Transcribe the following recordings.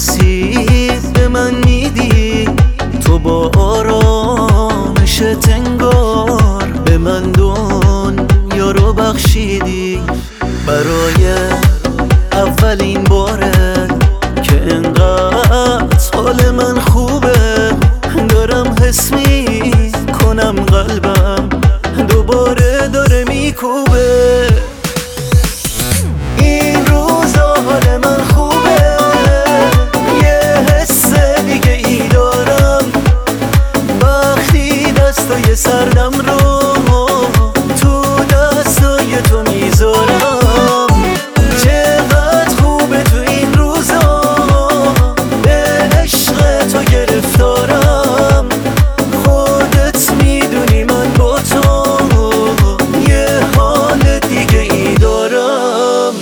آسیب به من میدی، تو با آرامش انگار به من دنیا رو بخشیدی. برای اولین باره که انقدر حال من خوبه، دارم حس میکنم قلبم دوباره داره میکوبه. این روزا حال من خوبه، یه حس دیگه ای دارم وقتی دستای سردم رو تو دستای تو میذارم. چقدر خوبه تو این روزا، به عشق تو گرفتارم. خودت میدونی من با تو یه حال دیگه ای دارم.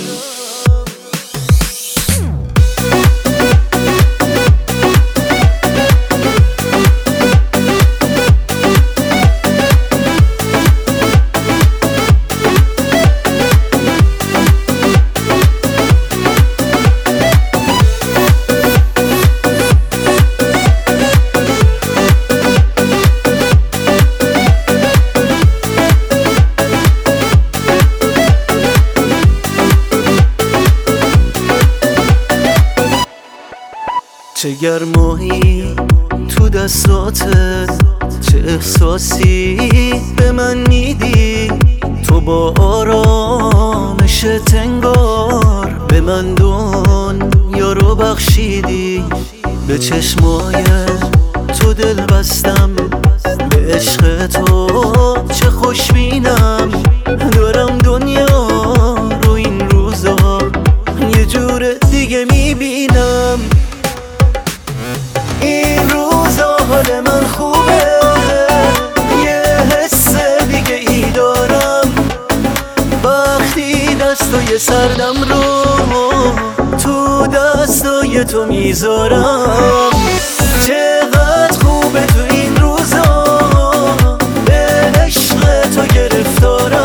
چه گرمایی تو دستاتت، چه احساسی به من میدی، تو با آرامشت انگار به من دنیا رو بخشیدی. به چشمای تو دل بستم، به عشق تو چه خوشبینم. دارم دنیا رو این روزا یه جور دیگه میبینم. این روزا حال من خوبه، یه حس دیگه ای دارم وقتی دستای سردم رو تو دستای تو میذارم. چقدر خوبه تو این روزا، به عشق تو گرفتارم.